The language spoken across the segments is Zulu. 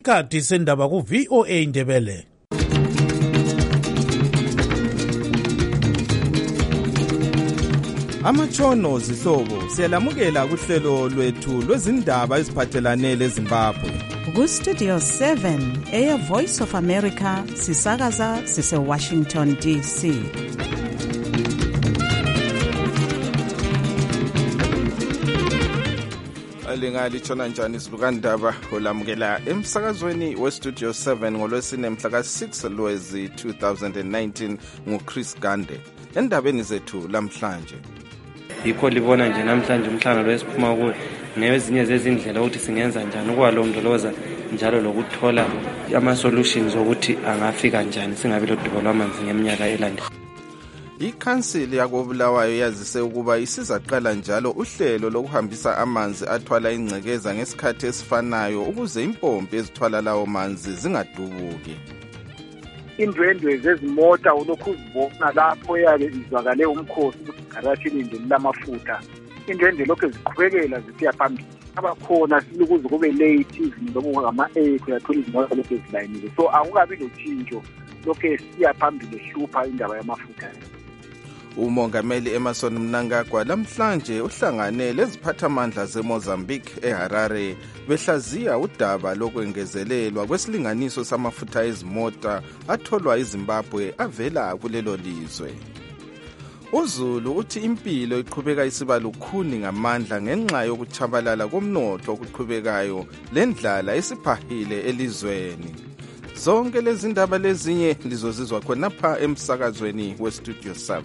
Kati sendaba ku VOA Indebele. Amatshono zihlobo siyalamukela kuhlelo lwethu lwezindaba eziphathelane leZimbabwe. Ku Studio 7 Air Voice of America sisakaza sise Washington DC. Lingali tshona njani silukandaba olamukela emsakazweni we Studio 7 ngolwesine mhla ka6 Lwezi 2019 nguChris Gande. Endabeni zethu lamhlanje yikho libona nje namhlanje umhlangano lwesiphuma kuwo nezinye zezindlela ukuthi singenza njani ukwalondoloza njalo lokuthola ama solutions ukuthi angafika njani singabe lodubo lwamanzi ngeminyaka elandelayo. Ikhansili yakobulawayo yazise ukuba isizaqala njalo uhlelo lokuhambisa amanzi athwala ingcekeza ngesikhathi esifanayo ukuze impompi ezithwala lawo manzi zingadubuki. Indwendwe zezimota ulokhu uzibona lapho yabe izwakale umkhosi garashini indeni lamafutha. Indwendwe lokho ziqhubekela zisiya phambili. Abakhona silukuze kube late even noma ngama-8 uyathola izimoto lokho zilayinile. So akukabi notshintsho lokho siya phambili hlupha indaba yamafutha. Umongameli Emmerson Mnangagwa lamhlanje uhlangane leziphathamandla zeMozambique eHarare behlaziya udaba lokwengezelelwa kwesilinganiso samafutha ezimota atholwa eZimbabwe avela kulelo lizwe. uZulu uthi impilo iqhubeka isiba lukhuni ngamandla ngenxa yokuchabalala komnotho okuqhubekayo lendlala esiphahile elizweni. Zonke lezi ndaba lezinye lizozizwa khonapha emsakazweni we Studio 7.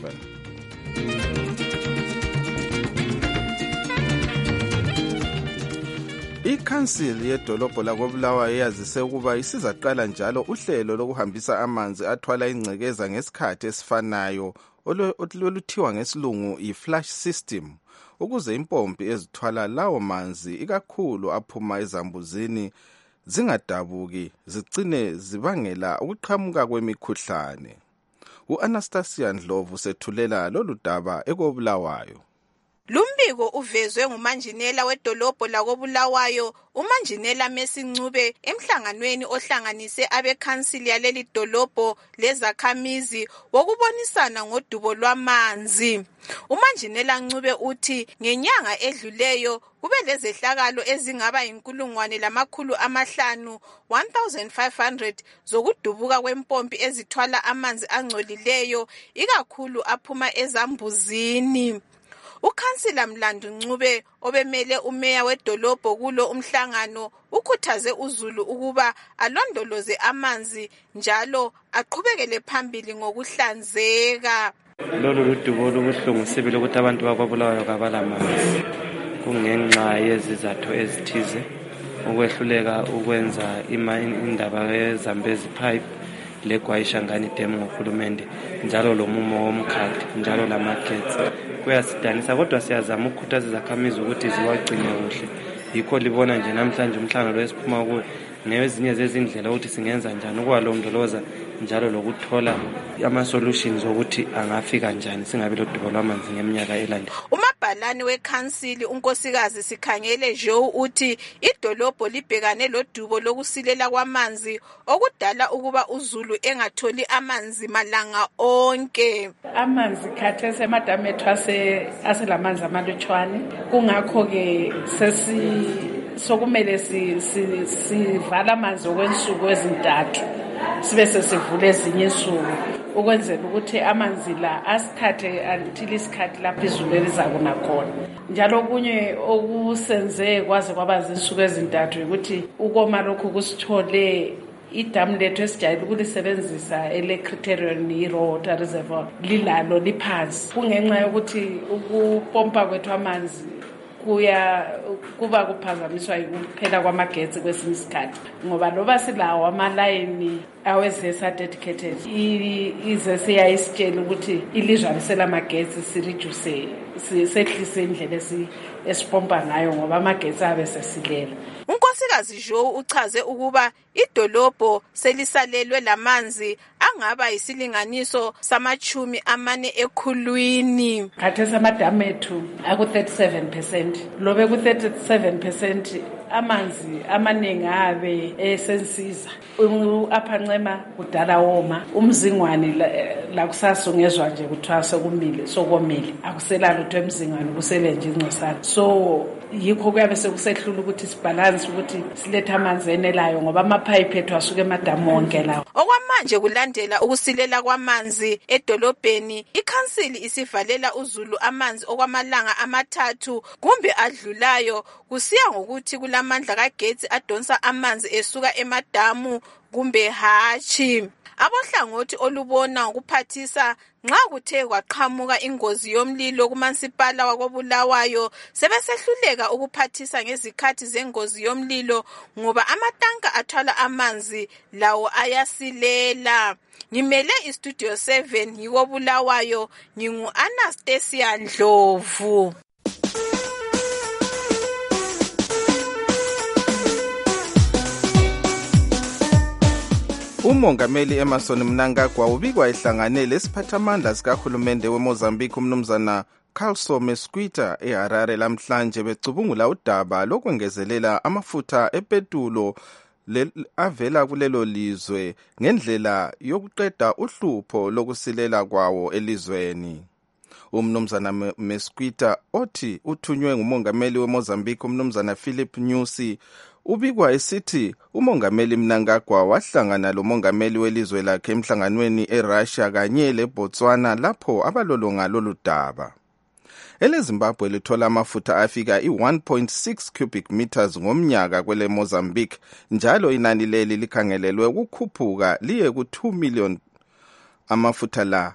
Ikhansili yedolobho lakobulawayo yazise ukuba isizaqala njalo uhlelo lokuhambisa amanzi athwala ingcekeza ngesikhathi esifanayo oluthiwa ngesilungu i-flush system ukuze impompi ezithwala lawo manzi ikakhulu aphuma ezambuzini zingadabuki zigcine zibangela ukuqhamuka kwemikhuhlane. U-Anastasia Ndlovu sethulela lolu daba ekobulawayo. Lumbiko uvezwe ngumanjinela wedolobho lakobulawayo umanjinela Mesincube emhlanganweni ohlanganise abekhansili yaleli dolobho lezakhamizi wokubonisana ngodubo lwamanzi. Umanjinela Ncube uthi ngenyanga edluleyo kube lezehlakalo ezingaba 1,500 1500 zokudubuka kwempompi ezithwala amanzi angcolileyo ikakhulu aphuma ezambuzini. Ukhansila Mlandu Ncube obemele umeya wedolobho kulo umhlangano ukhuthaze uZulu ukuba alondoloze amanzi njalo aqhubekele phambili ngokuhlanzeka. Lolu ludubo olubuhlungu sibili ukuthi abantu bakobulawayo kabalamanzi kungenxa yezizathu ezithize ukwehluleka ukwenza indaba yeZambezi pipe leGwayishangani Dam ngohulumende njalo lomumo womkhakha njalo lamagetsi kuyasidanisa kodwa siyazama ukukhuthaza izakhamizi ukuthi ziwagcine kuhle. Yikho libona nje namhlanje umhlangano lwesiphuma kuwo nezinye zezindlela ukuthi singenza njani ukwalondoloza njalo lokuthola ama solutions ukuthi angafika njani singabe lodubo lwamanzi ngeminyaka elandelayo. Umabhalane wekhansili unkosikazi Sikhangele Jo uthi idolobho libhekane lodubo lokusilela kwamanzi okudala ukuba uZulu engatholi amanzi malanga onke. Amanzi khathesi emadam ethu aselamanzi amalutshwane kungakho ke sokumele sivala amanzi okwensuku ezintathu sibe sesivule ezinye insuku ukwenzela ukuthi amanzi la asithathe until isikhathi lapho izulu elizakuna khona. Njalo kunye okusenze kwaze kwaba zinsuku ezintathu ukuthi ukoma lokhu kusithole idamu lethu esijayele ukulisebenzisa ele-Criterion i-Raw Water Reservoir lilalo liphansi kungenxa yokuthi ukupompa kwethu amanzi kuba kuphazamiswa ukuphela kwamagetsi kwesinye isikhathi ngoba loba silawo amalayini awezesa dedicated izese yayisitshela ukuthi ilizwe liselamagetsi sireduce sehlise indlela esipompa ngayo ngoba amagetsi abe sesilela. Unkosikazi Jo uchaze ukuba idolobho selisalelwe lamanzi angaba yisilinganiso sama-40 ekhulwini. Khathesi amadamu ethu aku 37%. Lobe ku 37% amanzi amaningi abe esensiza aphancema kudala woma umzingwane la kusasungezwa nje kuthiwa sokomile akuselalo lutho emzingwane kusele nje incosana so yikho kuyabe sekusehlula ukuthi sibalance ukuthi silethe amanzi enelayo ngoba amapipe ethu asuke emadamu wonke lawo. Okwamanje kulandela ukusilela kwamanzi edolobheni, ikhansili isivalela uZulu amanzi okwamalanga 3 kumbe adlulayo kusiya ngokuthi kulamandla kagetsi adonsa amanzi esuka emadamu kumbe hatshi. Abohlangothi olubona ukuphathisa nxa kuthe kwaqhamuka ingozi yomlilo kumansipala wakoBulawayo sebesehluleka ukuphathisa ngezikhathi zengozi yomlilo ngoba amatanka athwala amanzi lawo ayasilela. Ngimele istudio 7 yikoBulawayo, ngingu Anastasia Ndlovu. Umongameli Emmerson Mnangagwa ubikwa ehlanganele lesiphathamandla sikahulumende weMozambique umnumzana Carlos Mesquita eHarare lamhlanje becubungula udaba lokwengezelela amafutha epetulo avela kulelo lizwe ngendlela yokuqeda uhlupho lokusilela kwawo elizweni. Umnumzana Mesquita othi uthunywe ngumongameli weMozambique umnumzana Philip Nyusi ubikwa esithi umongameli Mnangagwa wahlangana lomongameli welizwe lakhe emhlanganweni eRussia kanye leBotswana lapho abalolonga lolu daba. EleZimbabwe lithola amafutha afika i-1.6 cubic meters ngomnyaka kwele Mozambique, njalo inani leli likhangelelwe ukukhuphuka liye ku2 million. Amafutha la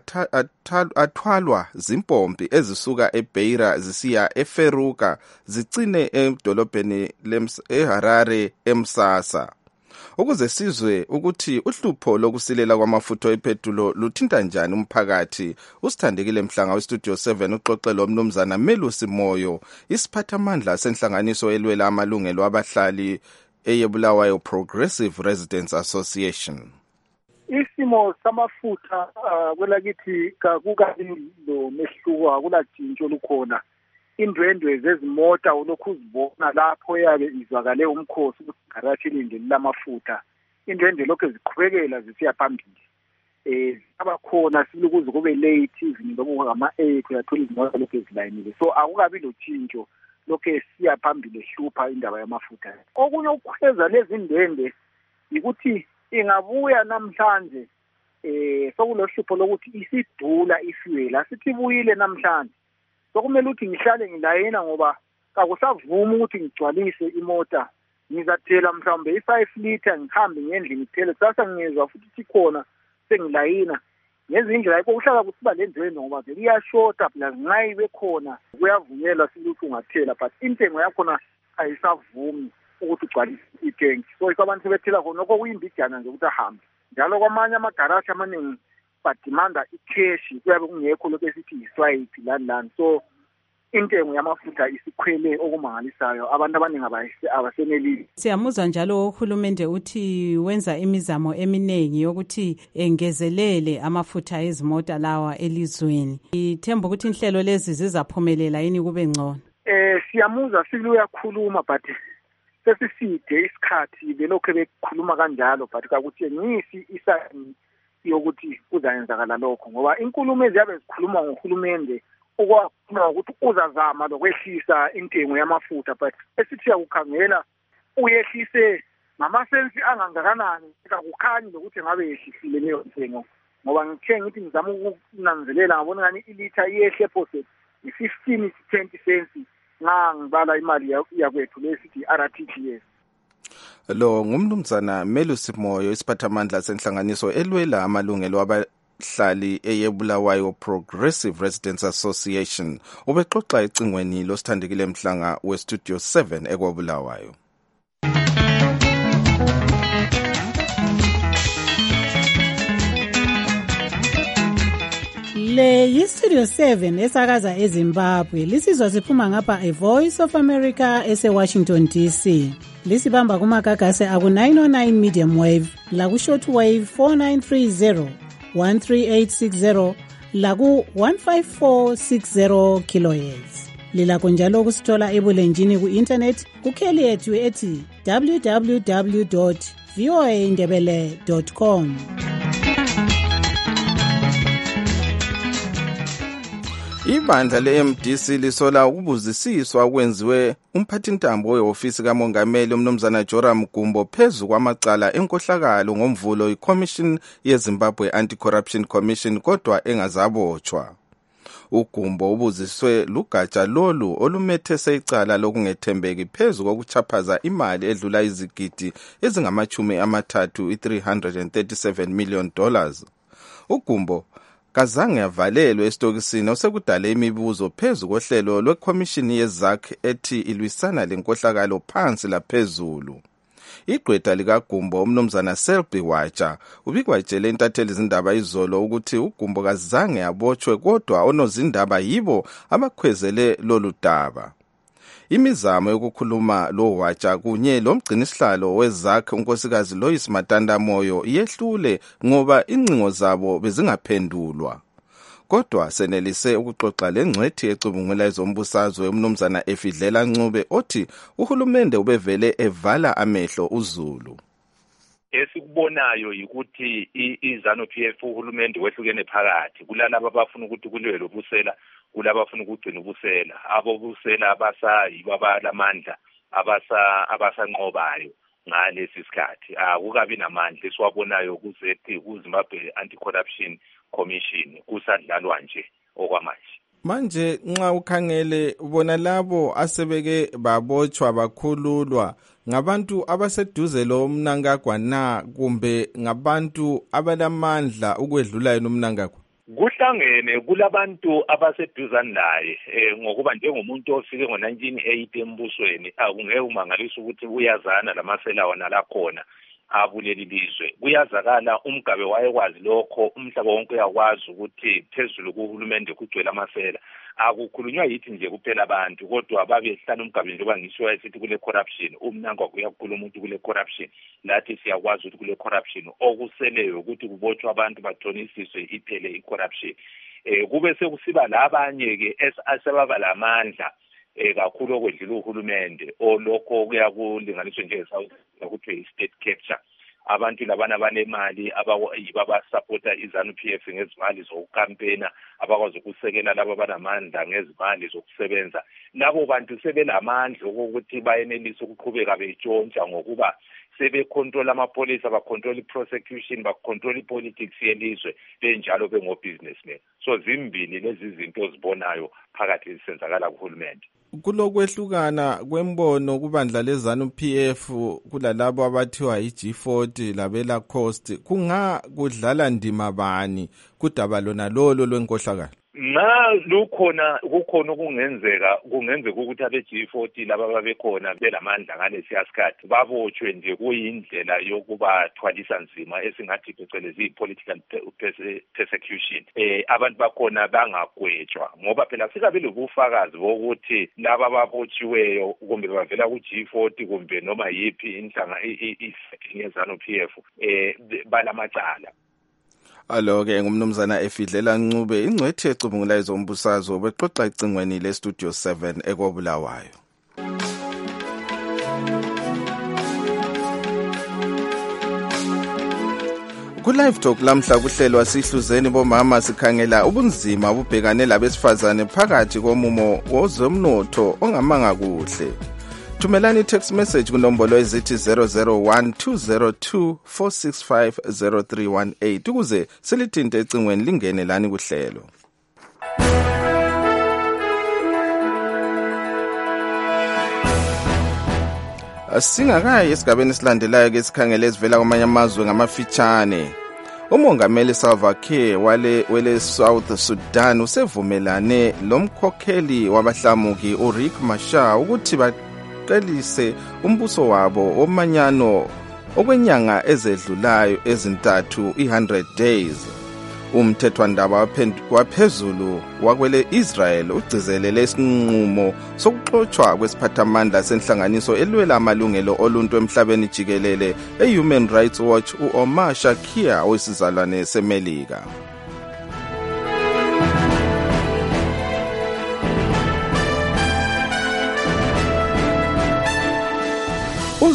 athwalwa zimpompi ezisuka eBeira zisiya eFeruka zicine edolobheni eHarare eMsasa. Ukuze sizwe ukuthi uhlupho lokusilela kwamafutha epetulo luthinta njani umphakathi, usithandekile Mhlanga westudio 7 uxoxela umnumzana Melusi Moyo, isiphathamandla senhlanganiso elwela amalungelo abahlali eyeBulawayo Progressive Residents Association. Isimo samafutha kwelakithi kakukabi lo mehluko akulatshintsho olukhona. Indwendwe zezimota ulokhu uzibona lapho yabe izwakale umkhosi ukuthi ilindele lamafutha. Indwendwe lokho ziqhubekela zisiya phambili. Abakhona silukuze kube late even ngoba ngama-8 uyathola izimota lokho ezilayinile. So akukabi lotshintsho lokho siya phambili ehlupha indaba yamafutha. Okunye ukukhweza lezi ndwendwe ukuthi ingabuya namhlanje sokulohlupho lokuthi isidula ifuel asithi buyile namhlanje. Sokumele ukuthi ngihlale ngilayina ngoba akusavuma ukuthi ngigcwalise imota ngizathela mhlawumbe i5 liter ngihambe ngendlini ngithele sasa ngiyezwa futhi khona sengilayina ngezindlela ayikho kuhlala kusiba lendwendwe ngoba vele iyashota plus nxa ibe khona kuyavunyelwa siluthi ungathela but intengo yakhona ayisavumi ukuthi ugcwalise itank. So abantu sebethela khona lokho kuyimbijana nje ukuthi ahambe. Njalo kwamanye amagaraji amaningi badimanda icash kuyabe kungekho lokho esithi iswipe lani. So intengo yamafutha isikhwele okumangalisayo, abantu abaningi abasenelisi. Siyamuzwa njalo uhulumende uthi wenza imizamo eminengi yokuthi engezelele amafutha ezimota lawa elizweni. Ithemba ukuthi inhlelo lezi zizaphumelela yini kube ngcono? Siyamuzwa siluyakhuluma but sesiside isikhathi belokho bekhuluma kanjalo but kakuthi ngisi isani yokuthi kuzayenzakala lokho ngoba inkulumo eziyabe zikhuluma ngohulumende okwafuna ukuthi uzazama lokwehlisa intengo yamafutha but esithi yakukhangela uyehlise ngamasensi angangakanani akukhanyi lokuthi ngabe yehlisile leyo ntengo ngoba ngithe ngithi ngizama ukunanzelela ngabona ngani ilitha iyehle phose i15 to 20 cents ngibala imali yakwethu lesithi RTGS. Lo ngumnumzana Melusi Moyo, isiphathamandla senhlanganiso elwela amalungelo abahlali eyeBulawayo Progressive Residents Association. Ubexoxa ecingweni losithandekile Mhlanga westudio 7 ekwaBulawayo. Le yistudio 7 esakaza eZimbabwe. Lisizwa siphuma ngapha eVoice of America eseWashington DC. Lisibamba kumagagase aku 909 medium wave, laku short wave 4930, 13860, laku 15460 kilohertz. Lilakho njalo ukusithola ebulenjini ku-internet kukheli yethu ethi www.voaindebele.com. Ibandla le-MDC lisola ukubuzisiswa okwenziwe umphathintambo wehhovisi kamongameli umnumzana Joram Gumbo phezu kwamacala enkohlakalo ngomvulo iCommission yeZimbabwe Anti-Corruption Commission kodwa engazabotshwa. uGumbo ubuziswe lugatsha lolu olumethese icala lokungethembeki phezu kokuchaphaza imali edlula izigidi ezingama-30 $337 million. uGumbo kazange avalelwe esitokisini osekudale imibuzo phezu kohlelo lwekhomishini yeZAC ethi ilwisana lenkohlakalo phansi laphezulu. Igqwetha likaGumbo umnumzana Selby Watsha ubikwatshele intatheli izindaba izolo ukuthi uGumbo kazange abotshwe kodwa onozindaba yibo abakhwezele lolu daba. Imizamo yokukhuluma lo Watsha kunye lomgcinisihlalo weZAC unkosikazi Lois Matanda Moyo iyehlule ngoba incingo zabo bezingaphendulwa. Kodwa senelise ukuxoxa lengcwethi ecubungula ezombusazwe umnumzana Efidlela Ncube othi uhulumende ubevele evala amehlo uZulu. Esikubonayo ukuthi iZANU-PF uhulumende wehlukene phakathi kulalabo abafuna ukuthi kulwe lobusela kulabo abafuna ukugcina ubusela abobusela abasayibo abalamandla abasanqobayo ngalesi sikhathi akukabi namandla esiwabonayo kuZimbabwe Anti-Corruption Commission kusadlalwa nje okwamanje. Manje nxa ukhangele ubona labo asebeke babotshwa bakhululwa ngabantu abaseduze lo Mnangagwa na kumbe ngabantu abalamandla ukwedlula yena uMnangagwa? Kuhlangene kulabantu abaseduzane naye ngokuba njengomuntu ofike ngo1980 embusweni akungeke umangalisa ukuthi uyazana lamasela wona la khona abuleli lizwe. Kuyazakala umgabe wayekwazi lokho umhlaba wonke uyakwazi ukuthi phezulu kuhulumende kugcwele amasela. Akukhulunywa yithi nje kuphela abantu kodwa babehlana umgabe njengoba ngisho esithi kule corruption uMnangagwa uyakhuluma umuntu kule corruption lathi siyakwazi ukuthi kule corruption okuseleyo ukuthi kubotshwa abantu bathonisiswe iphele icorruption. Kube sekusiba labanye ke asebaba lamandla kakhulu okwedlula uhulumende olokho kuyakulinganiswa nje eSouth ukuthi i-state capture. Abantu labana banemali abasupporta iZANU-PF ngezimali zokukampena abakwazi ukusekela labo banamandla ngezimali zokusebenza. Labo bantu sebelamandla ukuthi bayenelise ukuqhubeka betshontsha ngokuba sebecontrol amapolice abacontrol iprosecution bacontrol ipolitics yelizwe benjalo bengobusinessmen. So zimbili lezi zinto ozibonayo phakathi zisenzakala kuhulumende. Kulokwehlukana kwembono kubandla leZANU-PF kulalabo abathiwa iG40 labela Coast kudlala ndima bani kudaba lona lolo lwenkohlakalo? Kukhona kungenzeka ukuthi abeG40 laba babekhona belamandla ngalesi sikhathi babotshwe nje kuyindlela yokuba thwalisa nzima esingathi phecelezi political persecution. Abantu bakhona bangagwetshwa ngoba phela sikabe lobufakazi bokuthi laba babotshiweyo kumbe bavela kuG40 kumbe noma yipi inhlanga yeZANU-PF balamacala. Alo-ke ngumnumzana Efidlela Ncube ingcwethi ecubungula ezombusazwe bexoxa icingweni leStudio 7 ekobulawayo. Ku-Live Talk lamhla kuhlelwa sihluzeni bomama sikhangela ubunzima obubhekane labesifazane phakathi komumo wozomnotho ongamanga kuhle. Thumelani text message kunombolo ezithi 0012024650318 ukuze silithinte ecingweni lingene lani kuhlelo. Singakayi esigabeni esilandelayo ke sikhangele esivela kwamanye amazwe ngamafitshane. Umongameli Salva Kiir wele South Sudan usevumelane lomkhokheli wabahlamuki uRiek Machar ukuthi baqalise umbuso wabo womanyano okwenyanga ezedlulayo ezintathu 100 days. Umthethwandaba waphezulu wakwele Israel ugcizelele isinqumo sokuxoxwa kwesiphathamandla senhlanganiso elwela amalungelo oluntu emhlabeni jikelele eHuman Rights Watch uOmar Shakir owesizalwane seMelika.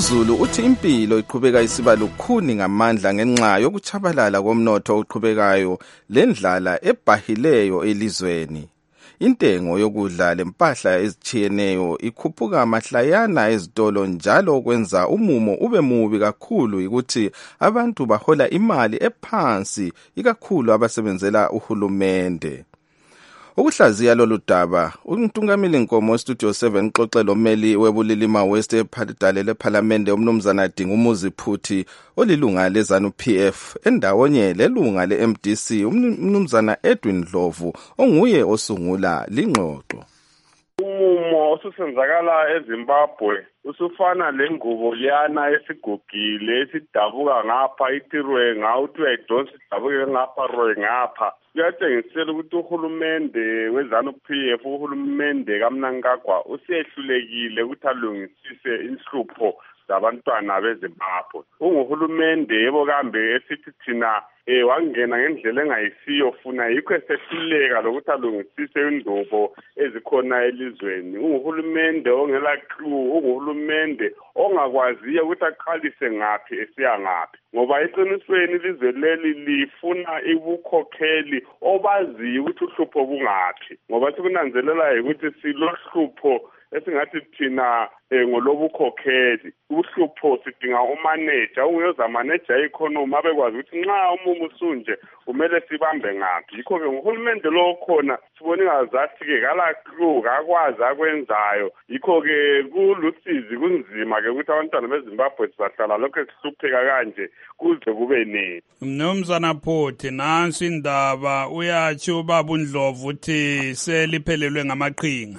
uZulu uthi impilo iqhubeka isiba lukhuni ngamandla ngenxa yokuchabalala komnotho oqhubekayo lendlala ebahileyo elizweni. Intengo yokudla lempahla ezitshiyeneyo ikhuphuka mahlayana ezitolo njalo kwenza umumo ube mubi kakhulu ukuthi abantu bahola imali ephansi ikakhulu abasebenzela uhulumende. Ukuhlaziya lolu daba, uNtungameli Nkomo Studio 7 xoxelo mmeli webulilima West ePhaladale lePhalamende umnumzana Dingumuzi Phuthi olilunga lezanu PF endawonye lelunga leMDC umnumzana Edwin Dlovu onguye osungula lingxoxo. Umumo osusenzakala eZimbabwe usufana lengubo liyana esigogile esidabuka ngapha itirwe ngawuthi uyayidonsa idabuke ngapha roye ngapha. Kuyatshengisela ukuthi uhulumende wezanu PF uhulumende kaMnangagwa usehlulekile ukuthi alungisise inhlupho zabantwana beZimbabwe. Unguhulumende yebo kambe esithi thina wangena ngendlela engayisiyo funa yikho esehluleka lokuthi alungisise indubo ezikhona elizweni. Unguhulumende ongela clue, unguhulumende ongakwaziyo ukuthi aqalise ngaphi esiya ngaphi. Ngoba eqinisweni ilizwe leli lifuna ibukhokheli obaziyo ukuthi uhlupho bungaphi. Ngoba sikunanzelela ukuthi silohlupho esingathi thina ngolobukhokheli. Uhlupho sidinga umanager, uyoza manager economy abekwazi ukuthi nxa umumo usunje kumele sibambe ngaphi. Yikho ke uhulumende lo khona sibone ngazathi ke kala clue kakwazi akwenzayo. Yikho ke kulusizi kunzima ke ukuthi abantwana beZimbabwe sizahlala lokho esihlupheka kanje kuze kube nini. Mnumzana Phuthi, nansi indaba uyathi ubaba uNdlovu uthi seliphelelwe ngamaqhinga.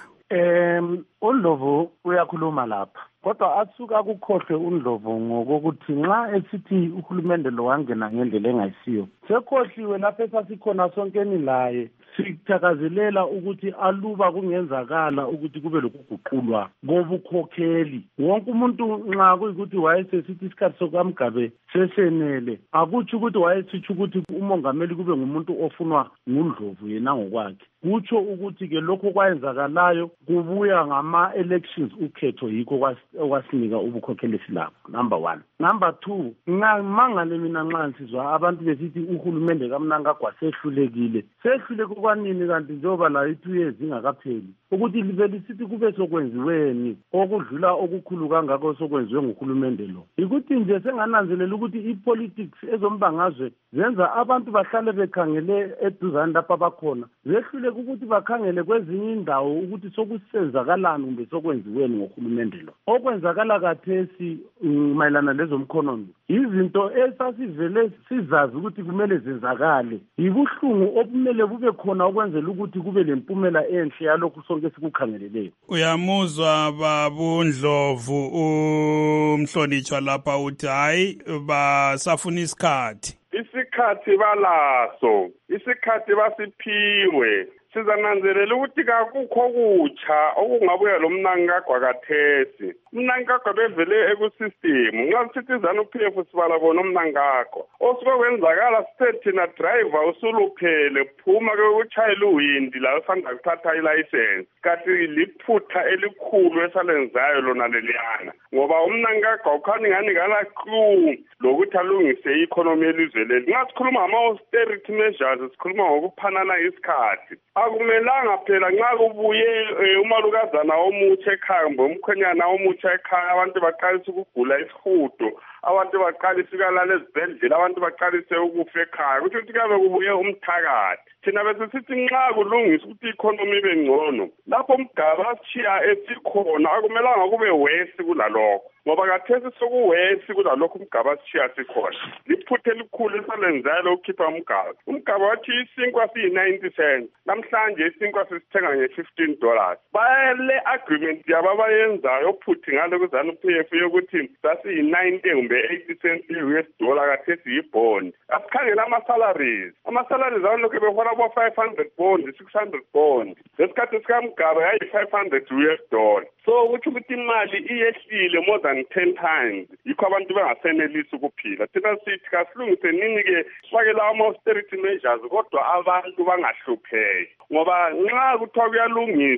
uNdlovu uyakhuluma lapha kodwa asuka kukhohle uNdlovu ngokuthi nxa esithi uhulumende lo wangena ngendlela engayisiyo sekhohliwe lapha esasikhona sonkeni laye sithakazelela ukuthi aluba kungenzakala ukuthi kube lokuguqulwa ngobukhokheli. Wonke umuntu nxa kuyikuthi wayesesithi isikhathi sokaMgabe sesenele akutsho ukuthi wayesitsho ukuthi umongameli kube ngumuntu ofunwa nguNdlovu yena ngokwakhe. Kutsho ukuthi ke lokho kwayenzakalayo kubuya ngama-elections ukhetho yikho okwasinika ubukhokheli silapho. Number 1. Number 2, ngamangale mina nxa nsizwa abantu besithi uhulumende kaMnangagwa sehlulekile kwanini kanti njengoba la 2 years ingakapheli ukuthi libe lisithi kube sokwenziweni okudlula okukhulu kangako sokwenziwe nguhulumende lo. Ikuthi nje sengananzelela ukuthi ipolitics ezombangazwe zenza abantu bahlale bekhangele eduzane lapha bakhona zehluleka ukuthi bakhangele kwezinye indawo ukuthi sokusenzakalani kumbe sokwenziweni ngohulumende lo. Okwenzakala kathesi mayelana lezomkhonomi izinto esasivele sizazi ukuthi kumele zenzakale ibuhlungu obumele bube khona okwenzela ukuthi kube lempumela enhle yalokhu sonke sikukhangeleleyo. Uyamuzwa babu Ndlovu umhlonitshwa lapha uthi hayi basafuna isikhathi. Isikhathi balaso, isikhathi basiphiwe. Sizananzelela ukuthi kakukho kutsha okungabuya lo Mnangagwa kathesi. Mnangagwa bevele ekusystem. Nxa sithi zanu PF sibala bona uMnangagwa. Osokwenzakala sithi na driver usuluphele phuma ke uchayela uwindi la usanda kuthatha ilicense. Kanti liphutha elikhulu esalenzayo lona leliyana. Ngoba uMnangagwa ukhani ngani ngala clue lokuthi alungise economy elizwe leli. Nxa sikhuluma ngama austerity measures sikhuluma ngokuphanana isikhathi. Akumelanga phela nxa kubuye umalukazana omutsha ekhaya kumbe umkhwenyana omutsha ekhaya abantu baqalisa ukugula isihudo abantu baqalisa ukalala ezibhedlela abantu baqalise ukufa ekhaya kuthi kuyabe kubuye umthakathi thina besisithi nxa kulungisa ukuthi economy ibe ngcono lapho umgaba siya esikhona akumelanga kube wesi kulalokho ngoba kathesi sokuwesi kulalokho umgaba siya sikhona liphuthe elikhulu esalenzayo ukukhipha umgaba wathi isinkwa siyi-90 cents namhlanje isinkwa sisithenga nge-$15 bale agreement yabo abayenzayo Phuthi ngale kuzanu PF yokuthi sasiyi-90 kumbe 80 cents US dollar kathesi yibond asikhangela ama-salaries awalokhu behola abo-500 bond 600 bond lesikhathi sikamgaba yayi-$500 US. So kuthi ukuthi imali iyehlile more than 10 times yikho abantu bengasenelisi ukuphila. Thina sithi kasilungise nini-ke sifakela ama-austerity measures kodwa abantu bangahlupheki ngoba nxa kuthiwa kuyalungiswa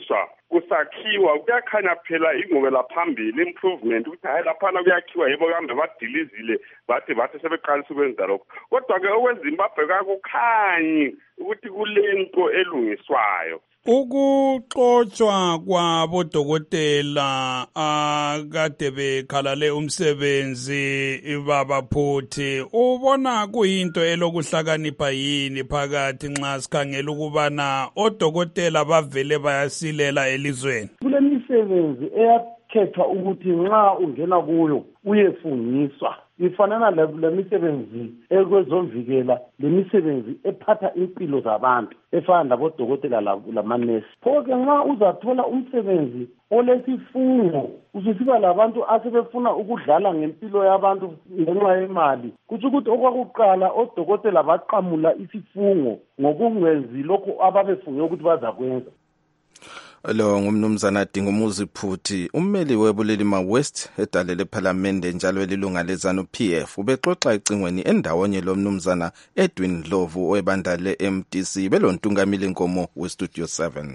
kusakhiwa kuyakhanya phela ingqubela phambili improvement ukuthi hayi laphana kuyakhiwa yebo kambe badilizile bathi sebeqalisa ukwenza lokho kodwa-ke okwezimbabwe kakukhanyi ukuthi kulento elungiswayo. Ukuxotshwa kwabodokotela akade bekhalale umsebenzi babaphuthi ubona kuyinto elokuhlakanipha yini phakathi nxa sikhangela ukubana odokotela bavele bayasilela elizweni? Kule misebenzi eyakhethwa ukuthi nxa ungena kuyo uyefungiswa ifanana le misebenzi ekwezomvikela le misebenzi ephatha impilo zabantu efana labodokotela lamanesi. Pho-ke nxa uzathola umsebenzi olesifungo ususiba labantu asebefuna ukudlala ngempilo yabantu ngenxa yemali, kutsho ukuthi okwakuqala odokotela baqamula isifungo ngokungenzi lokho ababefunge ukuthi bazakwenza. Lo ngumnumzana Dingumuzi Phuthi, ummeli weBulilima West edale lePhalamende njalo elilunga leZanu-PF, ubexoxa ecingweni endawonye lo mnumzana Edwin Ndlovu webandla le-MDC belontungamile Nkomo weStudio 7.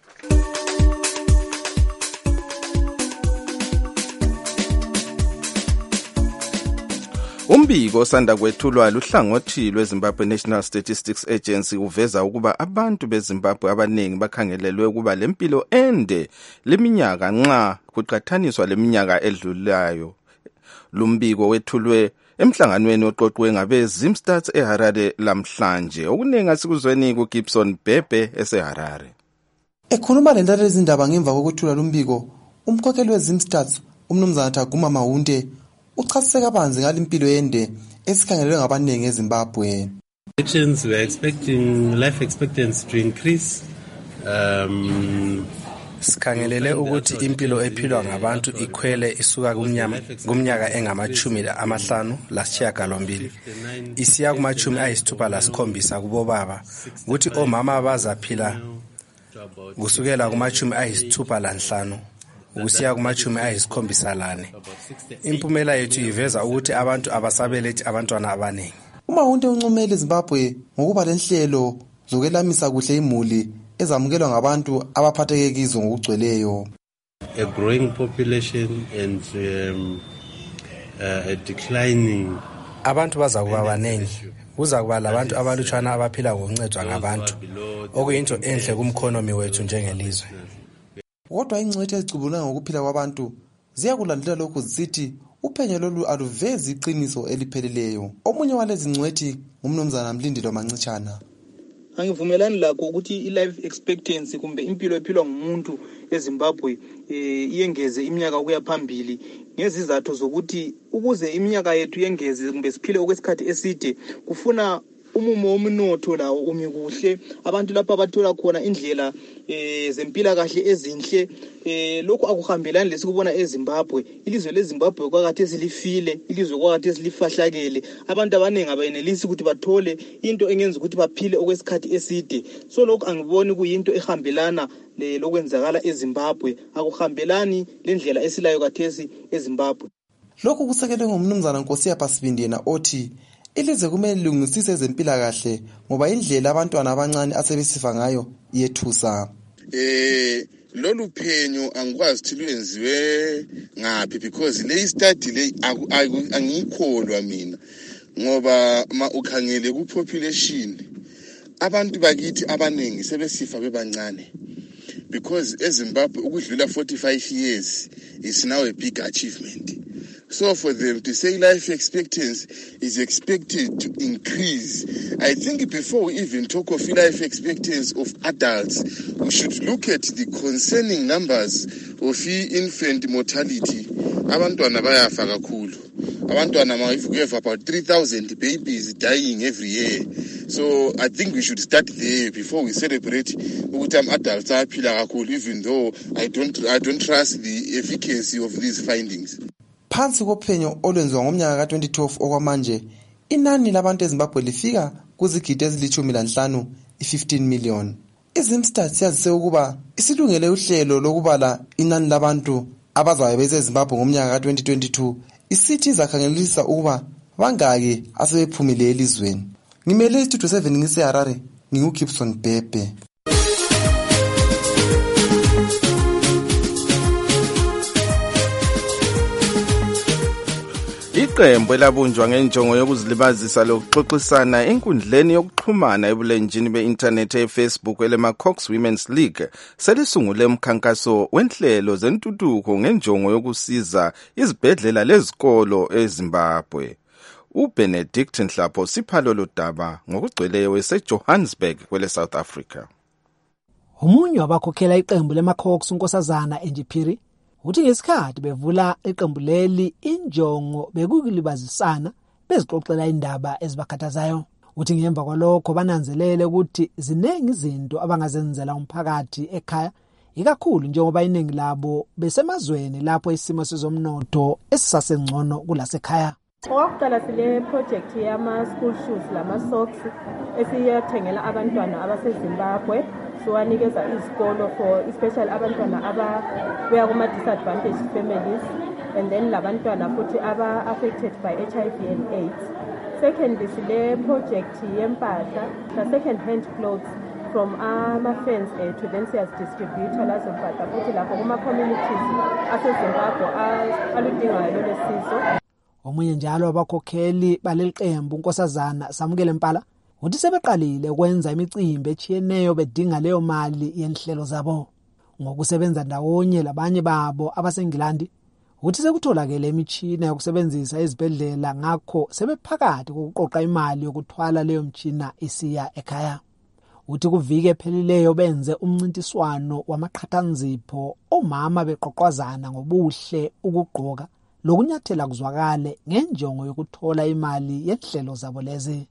Umbiko osanda kwethulwa luhlangothi lweZimbabwe National Statistics Agency uveza ukuba abantu beZimbabwe abaningi bakhangelelwe ukuba lempilo ende leminyaka nxa kuqathaniswa leminyaka edlulayo. Lumbiko wethulwe emhlanganweni oqoqwe ngabe-Zimstats eHarare lamhlanje. Okuningi asikuzweni kuGibson Bhebhe eseHarare. Ekhuluma lendaba ezindaba ngemva kokuthula lumbiko, umkhokheli weZimstats umnumzana Thaguma Mahunde uchasise kabanzi ngalimpilo ende esikhangelelwe ngabanengi eZimbabwe. We are expecting life expectancy to increase. Sikhangelele ukuthi impilo ephilwa ngabantu ikhwele isuka kumnyaka engama-50 lasishiyagalombili isiya kuma-67 kubo baba, ukuthi omama bazaphila kusukela kuma-65 ukusiya kuma-74. Impumela yethu iveza ukuthi abantu abasabelethi abantwana abaningi. Umahunde uncumele eZimbabwe ngokuba lenhlelo zokwelamisa kuhle imuli ezamukelwa ngabantu abaphatheke kizo ngokugcweleyo. A growing population and a declining. Abantu bazakuba abaningi. Kuzakuba labantu abalutshwana abaphila ngokuncedwa ngabantu, okuyinto enhle kumkhonomi wethu njengelizwe. Kodwa ingcwethi ezicubulana ngokuphila kwabantu ziyakulandela lokhu zisithi uphenyo lolu aluvezi iqiniso elipheleleyo. Omunye walezi ngcwethi ngumnumzana Mlindelo Mancitshana. Angivumelani lakho ukuthi i-life expectancy kumbe impilo ephilwa ngumuntu eZimbabwe iyengeze iminyaka ukuya phambili ngezizathu zokuthi ukuze iminyaka yethu yengeze kumbe siphile okwesikhathi eside kufuna umumo womnotho lawo umi kuhle, abantu lapha bathola khona indlela zempilakahle ezinhle. Lokho akuhambelani lesikubona eZimbabwe. Ilizwe leZimbabwe kwakathe silifile, ilizwe kwakathe silifahlakele. Abantu abaningi abayenelisi ukuthi bathole into engenza ukuthi baphile okwesikhathi eside. So lokho angiboni kuyinto ehambelana lokwenzakala eZimbabwe, akuhambelani lendlela esilayo kathesi eZimbabwe. Lokho kusekelwe ngumnumzana Nkosiyapha Sibindi yena othi ilizwe kumele lilungisise ezempilakahle ngoba indlela abantwana abancane asebesifa ngayo iyethusa. Lolu phenyo angikwazi ukuthi lwenziwe ngaphi because le study le angikholwa mina ngoba ukhangele ku population abantu bakithi abanengi sebesifa bebancane because eZimbabwe ukudlula 45 years is now a big achievement. So for them to say life expectancy is expected to increase, I think before we even talk of life expectancy of adults, we should look at the concerning numbers of infant mortality. Abantwana bayafa kakhulu. Abantwana we have about 3,000 babies dying every year. So I think we should start there before we celebrate adults aphila kakhulu, even though I don't trust the efficacy of these findings. Phansi kophenyo olwenziwa ngomnyaka ka-2012 okwamanje, inani labantu eZimbabwe lifika kuzigidi ezili-15, 15 million. IZimstats yazise ukuba isilungele uhlelo lokubala inani labantu abazabe beseZimbabwe ngomnyaka ka-2022, isithi izakhangelisa ukuba bangaki asebephumile elizweni. Ngimele iStudio 7 ngiseHarare, nginguGibson Bhebhe. Iqembu elabunjwa ngenjongo yokuzilibazisa lokuxoxisana enkundleni yokuxhumana ebulenjini be-internet eFacebook elema-Cox Women's League selisungule umkhankaso wenhlelo zentuthuko ngenjongo yokusiza izibhedlela lezikolo eZimbabwe. uBenedict Nhlapho sipha lolu daba ngokugcweleyo eseJohannesburg kwele South Africa. Omunye wabakhokhela iqembu lema-Cox uNkosazana Enjiphiri uthi ngesikhathi bevula iqembu leli injongo bekukulibazisana bezixoxela indaba ezibakhathazayo. Uthi ngemva kwalokho bananzelele ukuthi zinengi izinto abangazenzela umphakathi ekhaya ikakhulu njengoba iningi labo besemazweni lapho isimo sezomnotho esisasengcono kulasekhaya. Okokuqala sile project yama-school shoes lama-socks esiyathengela abantwana abaseZimbabwe. Siwanikeza izikolo for especially abantwana ababuya kuma-disadvantaged families and then labantwana futhi aba-affected by HIV and AIDS. Second, sile project yempahla, the second-hand clothes from ama-fans to then siyazdistributor lazo mpahla futhi lapho kuma-communities aseZimbabwe aludingayo lolo sizo. Omunye njalo abakhokheli baleli qembu uNkosazana Samukele Mpala uthi sebeqalile ukwenza imicimbi echiyeneyo bedinga leyo mali yenhlelo zabo. Ngokusebenza ndawonye labanye babo abaseNgilandi uthi sekutholakele imitshina yokusebenzisa ezibhedlela ngakho sebephakathi kokuqoqa imali yokuthwala leyo mtshina isiya ekhaya. Uthi kuvike ephelileyo benze umncintiswano wamaqhathanzipho omama beqoqwazana ngobuhle ukugqoka lokunyathela kuzwakale ngenjongo yokuthola imali yenhlelo zabo lezi.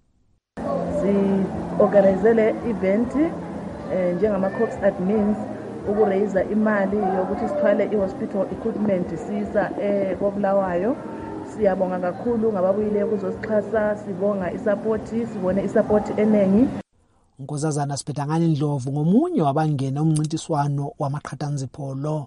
Si-organizele event njengama-Cox admins ukuraise imali yokuthi sithwale i-hospital equipment sisa koBulawayo. Siyabonga kakhulu ngababuyile kuzosixhasa, sibonga isapoti, sibone isapoti enengi. Nkosazana Sibhedangani Ndlovu ngomunye wabangena umncintiswano wamaqhathanzipho lo.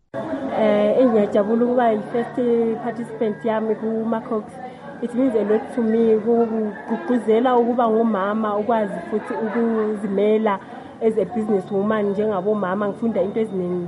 Ngiyajabula ukuba i-first participant yami kuma-Cox. It means a lot to me ukugqugquzela ukuba ngumama ukwazi futhi ukuzimela as a business woman njengabomama. Ngifunda into eziningi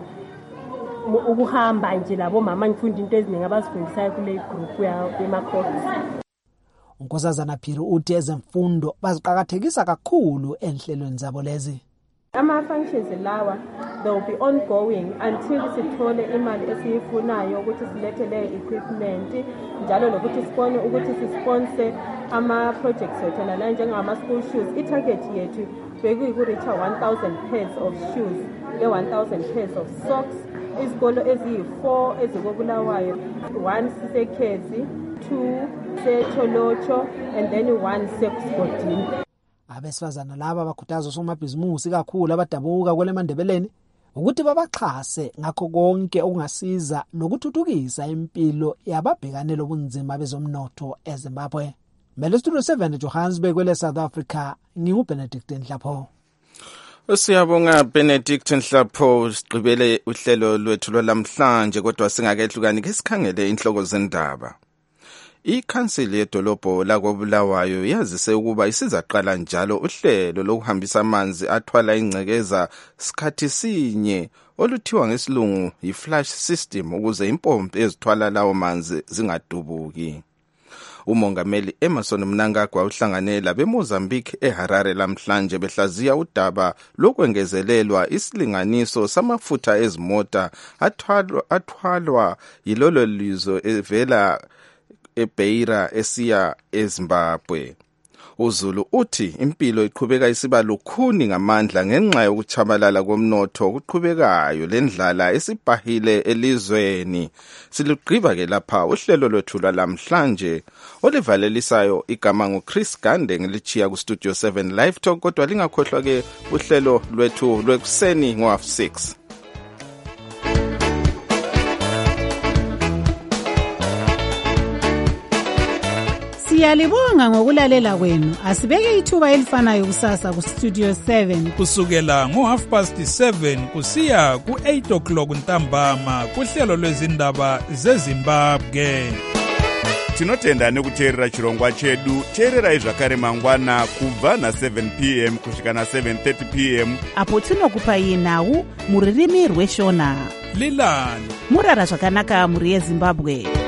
ukuhamba nje labo mama, ngifunda into eziningi abazifundisayo kule group yema-Cox. uNkosazana Phiri uthi ezemfundo baziqakathekisa kakhulu enhlelweni zabo lezi. Ama-functions lawa they will be ongoing until sithole imali esiyifunayo ukuthi silethe leyo equipment njalo lokuthi sibone ukuthi sisponsor ama-projects wethu nala njengama-school shoes. I-target yethu bekuyikureacha 1,000 pairs of shoes, 1,000 pairs of socks. Izikolo eziyi-4 ezikoBulawayo, 1 siseKhezi, 2 seTholotsho and then 1 seKusigodini. Abesifazana laba bakhuthaza osomabhizimusi kakhulu abadabuka kwele Mandebeleni ukuthi babaxhase ngakho konke okungasiza nokuthuthukisa impilo yababhekane lobunzima bezomnotho eZimbabwe. Mele Studio 7 Johannesburg kwele South Africa, nginguBenedict Nhlapho. Siyabonga Benedict Nhlapho. Sigqibele uhlelo lwethu lwalamhlanje kodwa singakehlukani ke sikhangele inhloko zendaba. Ikhansili yedolobho lakoBulawayo yazise ukuba isizaqala njalo uhlelo lokuhambisa amanzi athwala ingcekeza sikhathi sinye oluthiwa ngesilungu yi-flush system ukuze impompi ezithwala lawo manzi zingadubuki. Umongameli Emmerson Mnangagwa uhlanganela beMozambique eHarare lamhlanje behlaziya udaba lokwengezelelwa isilinganiso samafutha ezimota athwalwa yilolo lizo evela eBeira esiya eZimbabwe. uZulu uthi impilo iqhubeka isiba lukhuni ngamandla ngenxa yokuchabalala komnotho okuqhubekayo lendlala esibhahile elizweni. Silugqiba ke lapha uhlelo lwethu lamhlanje olivalelisayo igama nguChris Gande ngilichiya ku Studio 7 Live Talk kodwa lingakhohlwa ke uhlelo lwethu lwekuseni ngo-6. Siyalibonga ngokulalela kwenu. Asibeke ithuba elifanayo kusasa ku Studio 7 kusukela ngo-7:30 kusiya ku-8 ntambama kuhlelo lwezindaba zeZimbabwe. Tinotenda nekuteerera chirongwa chedu. Teererai zvakare mangwana kubva na7 p.m. kusvika na7:30 p.m. apo tinokupai nhau muririmi rweshona. Lilani murara zvakanaka muri yeZimbabwe.